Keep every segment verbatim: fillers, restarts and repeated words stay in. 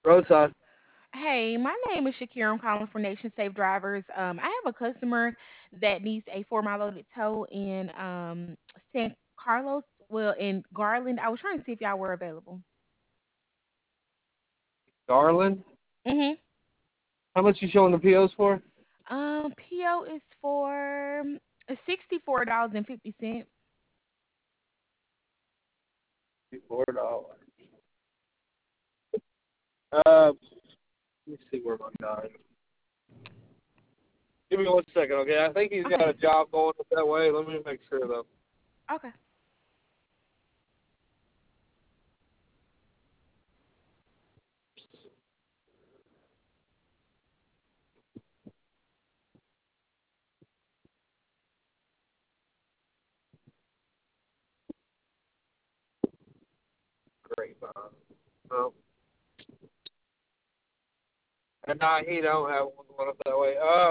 Roadside. Hey, my name is Shakira. I'm calling for Nation Safe Drivers. Um, I have a customer that needs a four mile loaded tow in um San Carlos, well, in Garland. I was trying to see if y'all were available. Garland. Mhm. How much you showing the P Os for? Um, P O is for sixty four dollars and fifty cents. Four dollars. Uh, let me see where my guy is. Give me one second, okay? I think he's got Okay. a job going up that way. Let me make sure though. Okay. Great. Uh, no, and nah, he don't have one going up that way. Uh,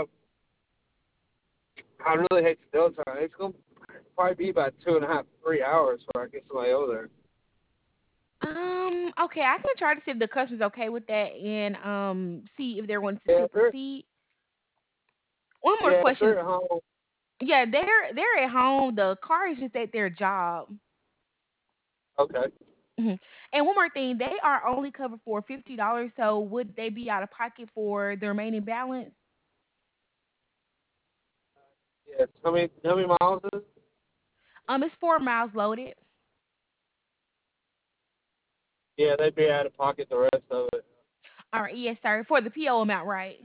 I really hate to do it. It's gonna probably be about two and a half, three hours before I get somebody over there. Um, okay, I can try to see if the customer's okay with that and um see if they're wanting to Yeah, still if they're proceed. One more yeah, if question. they're at home. Yeah, they're they're at home. The car is just at their job. Okay. Mhm. And one more thing, they are only covered for fifty dollars. So would they be out of pocket for the remaining balance? Yes. How many how many miles is it? Um, it's four miles loaded. Yeah, they'd be out of pocket the rest of it. All right, yes, sir. For the P O amount, right?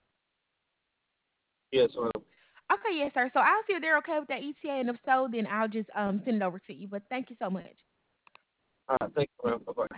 Yes, ma'am. Okay, yes, sir. So I'll see if they're okay with that E T A, and if so, then I'll just um send it over to you. But thank you so much. All right, thank you, ma'am. Bye bye.